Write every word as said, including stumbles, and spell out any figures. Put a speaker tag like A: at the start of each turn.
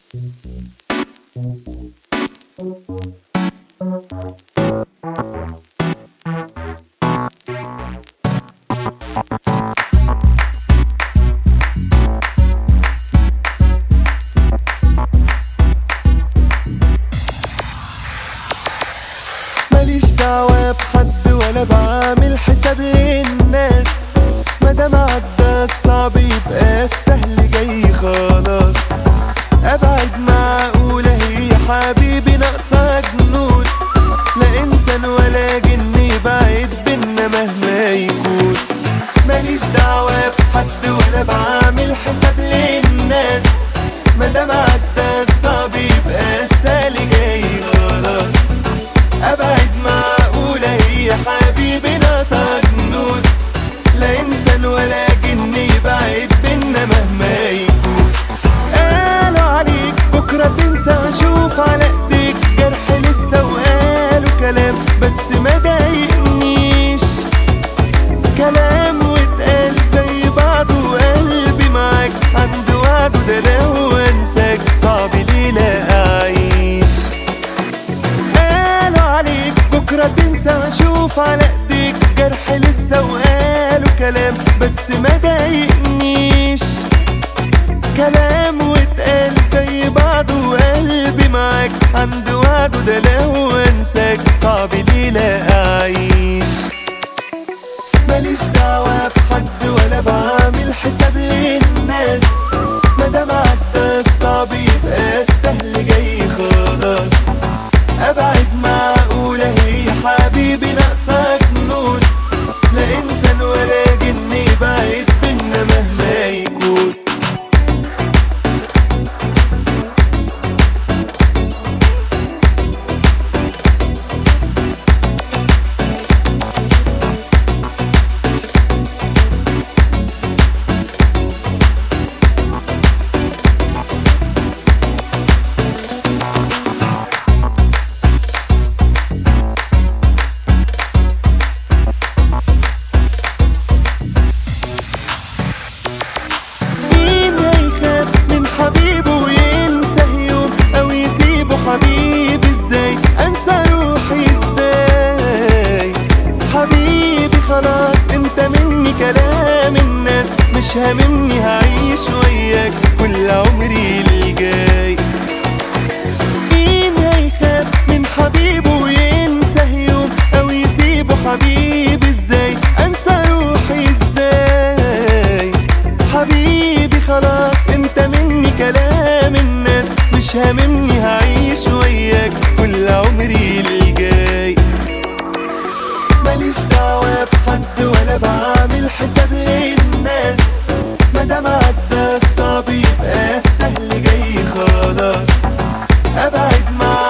A: ماليش دعوة بحد ولا بعمل حساب للناس، مادام عدى الصعب يبقى السهل جاي خلاص. ابعد معقولة هي حبيبي ناقصة جنون، لا انسان ولا جن يبعد بينا مهما يكون. ماليش دعوة بحد ولا بعمل حساب للناس، مادام عدى الصعب يبقى السهل جاي خلاص. ابعد معقولة هي حبيبي ناقصة جنون، لا انسان ولا جن يبعد بينا مهما يكون. قالوا عليك بكرة تنسى واشوف على ايديك جرح لسه، وقالوا كلام بس ما ضايقنيش. كلام واتقال زي بعضه وقلبي معاك عند وعده، ده لو انساك صعب ليه لا اعيش. قالوا عليك بكرة تنسى واشوف على ايديك جرح لسه، وقالوا كلام بس ما ضايقنيش. كلام واتقال زي بعضه وقلبي معاك عند وعده، ده لو انساك صعب ليه لا اعيش. ماليش دعوة بحد ولا بعمل حساب للناس، مادام عدى الصعب يبقى السهل جاي خلاص. ابعد معقولة هي حبيبي ناقصة جنون، لا انسان ولا جن يبعد بينا مهما يكون. حبيبه وينسى يوم او يسيبه، حبيبي ازاي انسى روحي ازاي. حبيبي خلاص انت مني، كلام الناس مش هاممني، هعيش وياك كل عمري الجاي. مين هيخاف من حبيبه وينسى يوم او يسيبه، حبيبي ازاي انسى روحي ازاي. حبيبي خلاص انت مني، كلام الناس مش هاممني، هعيش وياك كل عمري الجاي. ماليش دعوة بحد ولا بعمل حساب للناس، مادام عدى الصعب يبقى السهل جاي خلاص. ابعد معاك